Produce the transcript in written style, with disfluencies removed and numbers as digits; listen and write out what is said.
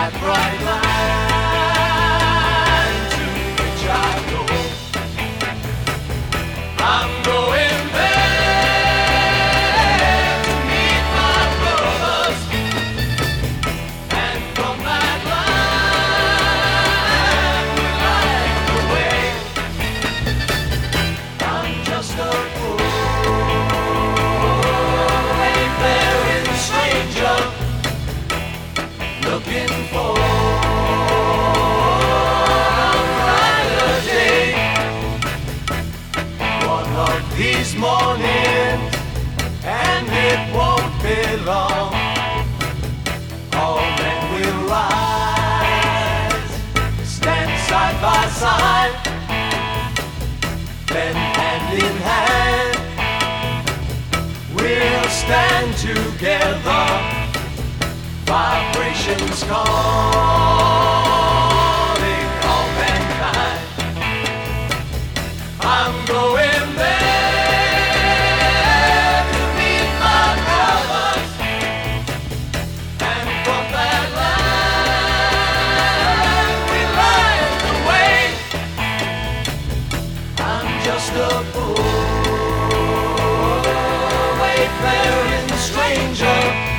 that bright line to which I go. I'm going there to meet my brothers, and from that line we light the way. I'm just a fool, wayfaring stranger, looking for a brighter day. One of these mornings, and it won't be long, all men will rise, stand side by side, then hand in hand, we'll stand together, vibrations calling all mankind. I'm going there to meet my brothers, and from that line we light the way. I'm just a fool, wayfaring stranger,